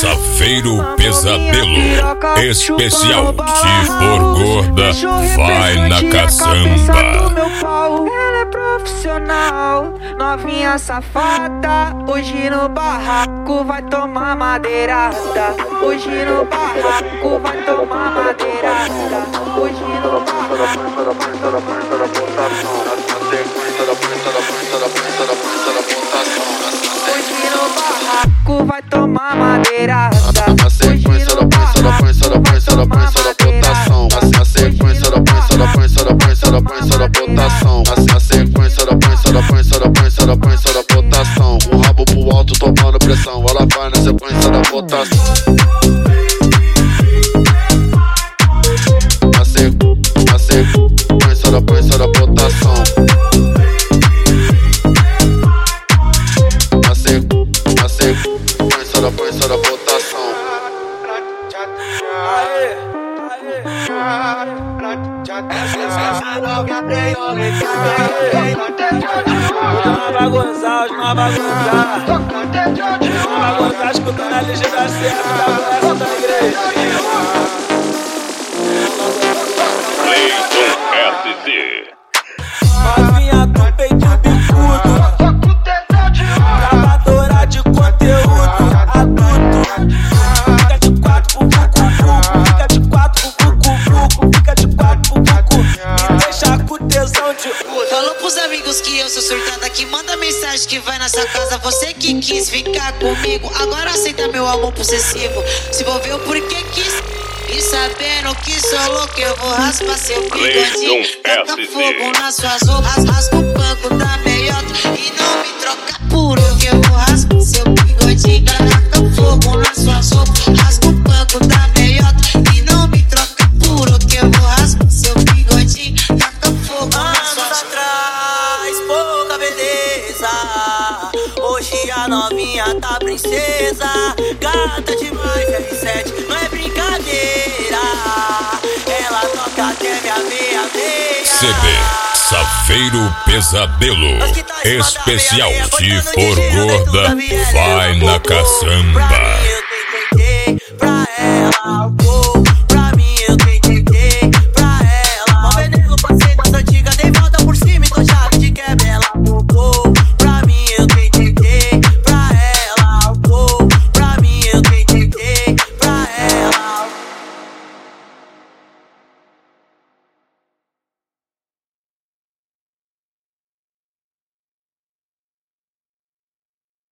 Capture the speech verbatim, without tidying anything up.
Safeiro Pesadelo especial. Se for gorda, vai na caçamba. Ela é profissional, novinha safada. Hoje no barraco vai tomar madeirada. Hoje no barraco vai tomar madeirada. Hoje no barraco vai tomar madeirada. Hoje no barraco vai tomar madeirada. A sequência da prensa da prensa da prensa da prensa da botação. A sequência da prensa da prensa da prensa da prensa da botação. A sequência da prensa da prensa da prensa da prensa da botação. O rabo pro alto tomando pressão. Ela vai na sequência da botação. A sequência da prensa da botação. A sequência da prensa da botação. Não vai gozar, não vai gozar. Não vai gozar escutando a lixa da certa da conversa da igreja. Cleiton S C. Novinha do peito bicudo, gravadora de conteúdo adulto. Fica de quatro pro cucu, fica de quatro pro cucu, fica de quatro pro cucu. Me deixa com tesão de cu. Falou pros amigos que eu sou surtada, que manda mensagem que vai nessa casa. Você que quis ficar comigo, agora aceita meu amor possessivo. Se envolveu porque quis. E sabendo que sou louco, eu vou raspar seu bigodinho. Taca fogo nas suas roupas, rasga o banco da meiota e não me troca por eu, que eu vou raspar seu bigodinho. Taca fogo nas suas roupas, rasga o banco da meiota e não me troca por eu, que eu vou raspar seu bigodinho. Taca fogo nas suas Traz pouca beleza. Hoje a novinha tá princesa. Gata demais, R sete, não é brincadeira. Ela toca até minha meia-meia. C D Safeiro Pesadelo especial. Se for gorda, vai na caçamba.